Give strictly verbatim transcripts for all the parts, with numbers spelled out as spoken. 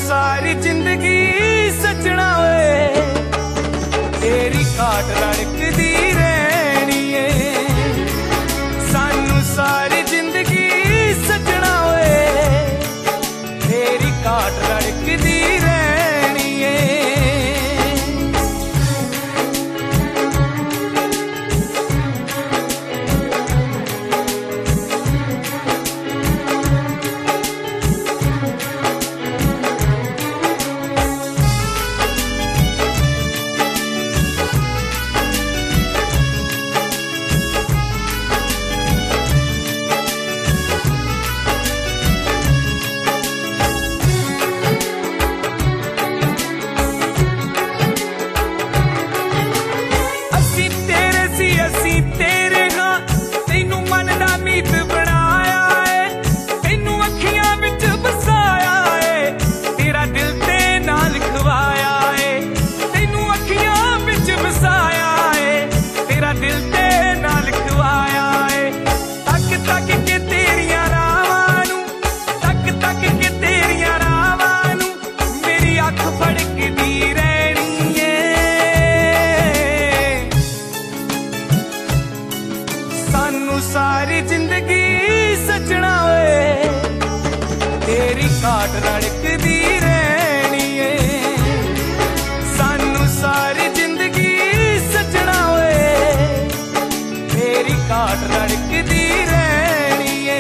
सारी जिंदगी सजना वे तेरी काट रड़कदी रहनी है। सानू सारी जिंदगी सजना वे तेरी काट रड़कदी रहनी है। सारी जिंदगी सजना वे तेरी काट रड़कदी रहनी है। सानू सारी जिंदगी सजना वे तेरी काट रड़कदी रहनी है।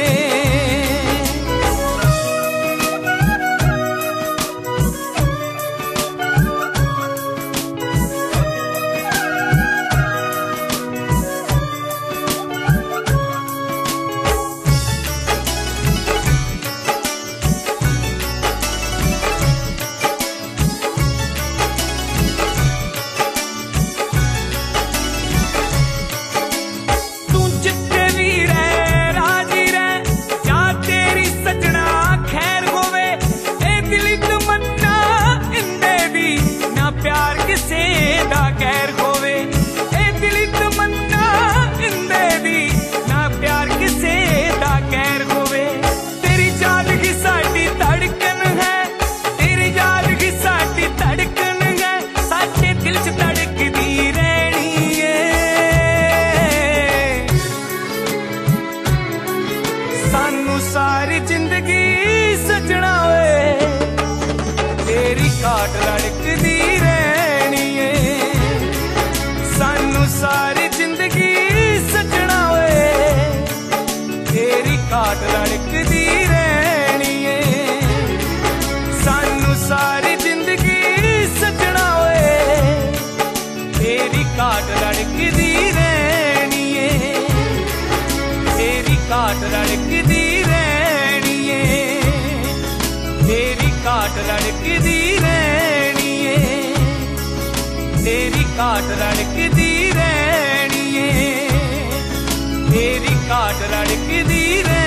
सारी जिंदगी सजना वे तेरी काट रड़कदी रहनी है। सानू सारी जिंदगी सजना वे तेरी काट रड़कदी रहनी है। सानू सारी जिंदगी सजना वे तेरी काट रड़कदी रहनी है। तेरी काट रड़कदी तेरी काट रड़कदी रहनी है। तेरी काट रड़कदी रहनी है। तेरी काट रड़कदी रहनी है।